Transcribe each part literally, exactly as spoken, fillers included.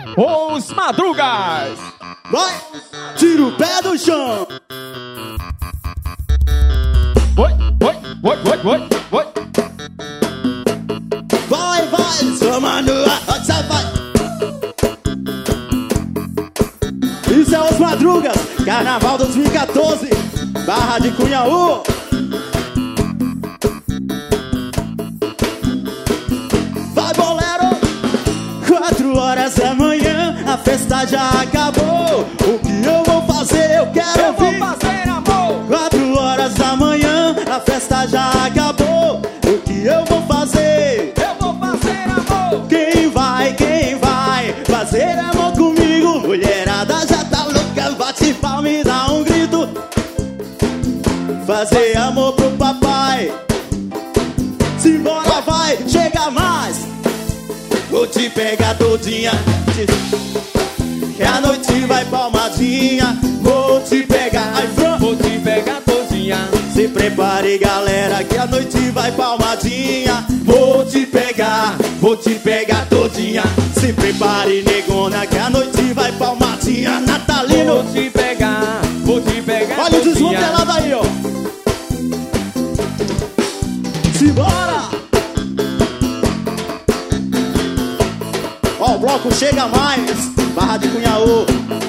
Os Madrugas. Vai, tira o pé do chão. Oi, oi, oi, oi, oi, oi. Vai, vai, soma no ar, só vai. Isso é Os Madrugas, Carnaval dois mil e quatorze, Barra de Cunhaú. Vai, bolero. Quatro horas da manhã, a festa já acabou. O que eu vou fazer, eu quero Eu vou ouvir. fazer amor. Quatro horas da manhã, a festa já acabou. O que eu vou fazer? Eu vou fazer amor. Quem vai, quem vai fazer amor comigo? Mulherada já tá louca, bate palma e dá um grito. Fazer amor pro papai. Simbora, vai, chega mais. Vou te pegar todinha, que a noite vai palmadinha. Vou te pegar, ai, Fran. Vou te pegar todinha. Se prepare, galera, que a noite vai palmadinha. Vou te pegar, vou te pegar todinha. Se prepare, negona, que a noite vai palmadinha. Natalino, Vou te pegar, vou te pegar olha o todinha. desmantelado aí, ó. Simbora! Ó, o bloco chega mais. Barra de Cunhaú.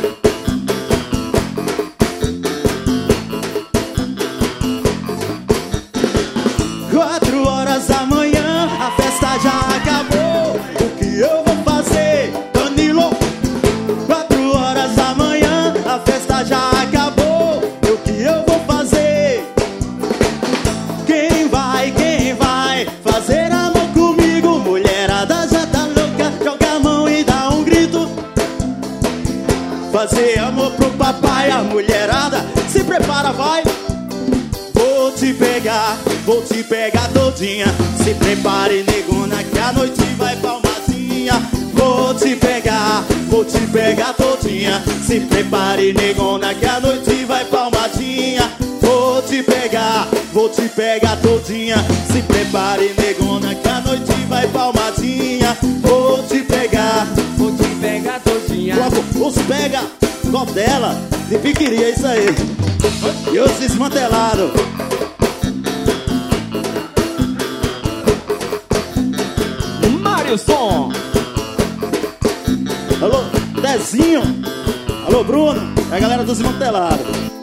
Quatro horas da manhã, a festa já acabou. O que eu vou fazer, Danilo? Quatro horas da manhã, a festa já acabou. O que eu vou fazer? Quem vai, quem vai fazer amor comigo? Mulherada já tá louca, joga a mão e dá um grito. Fazer amor pro papai, a mulherada se prepara, vai. Vou te pegar, vou te pegar todinha. Se prepare, negona, que a noite vai palmadinha. Vou te pegar, vou te pegar todinha. Se prepare, negona, que a noite vai palmadinha. Vou te pegar, vou te pegar todinha. Se prepare, negona, que a noite vai palmadinha. Vou te pegar, Vou te pegar todinha. bloco, os pega, copo dela, de piqueria, é isso aí. E os desmantelados. Mário Som. Alô, Dezinho. Alô, Bruno. É a galera do desmantelado.